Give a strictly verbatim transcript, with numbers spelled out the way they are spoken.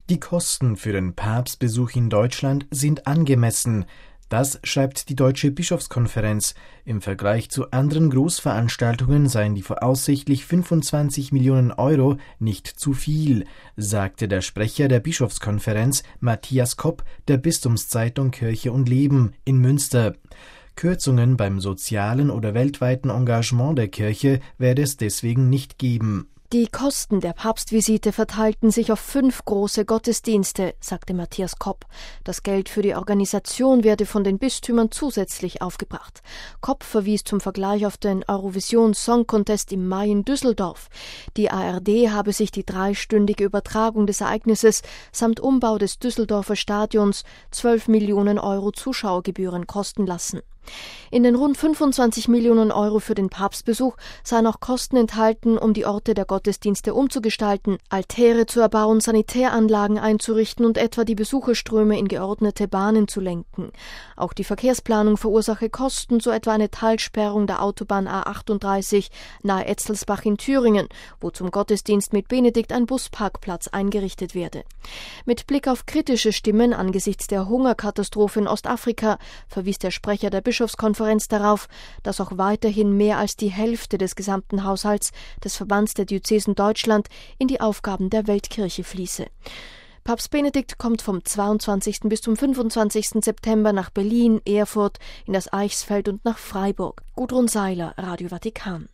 Die Kosten für den Papstbesuch in Deutschland sind angemessen. Das schreibt die Deutsche Bischofskonferenz. Im Vergleich zu anderen Großveranstaltungen seien die voraussichtlich fünfundzwanzig Millionen Euro nicht zu viel, sagte der Sprecher der Bischofskonferenz Matthias Kopp der Bistumszeitung Kirche und Leben in Münster. Kürzungen beim sozialen oder weltweiten Engagement der Kirche werde es deswegen nicht geben. Die Kosten der Papstvisite verteilten sich auf fünf große Gottesdienste, sagte Matthias Kopp. Das Geld für die Organisation werde von den Bistümern zusätzlich aufgebracht. Kopp verwies zum Vergleich auf den Eurovision Song Contest im Mai in Düsseldorf. Die A R D habe sich die dreistündige Übertragung des Ereignisses samt Umbau des Düsseldorfer Stadions zwölf Millionen Euro Zuschauergebühren kosten lassen. In den rund fünfundzwanzig Millionen Euro für den Papstbesuch seien auch Kosten enthalten, um die Orte der Gottesdienste umzugestalten, Altäre zu erbauen, Sanitäranlagen einzurichten und etwa die Besucherströme in geordnete Bahnen zu lenken. Auch die Verkehrsplanung verursache Kosten, so etwa eine Teilsperrung der Autobahn A achtunddreißig nahe Etzelsbach in Thüringen, wo zum Gottesdienst mit Benedikt ein Busparkplatz eingerichtet werde. Mit Blick auf kritische Stimmen angesichts der Hungerkatastrophe in Ostafrika verwies der Sprecher der Bischofskonferenz darauf, dass auch weiterhin mehr als die Hälfte des gesamten Haushalts des Verbands der Diözesen Deutschland in die Aufgaben der Weltkirche fließe. Papst Benedikt kommt vom zweiundzwanzigsten bis zum fünfundzwanzigsten September nach Berlin, Erfurt, in das Eichsfeld und nach Freiburg. Gudrun Seiler, Radio Vatikan.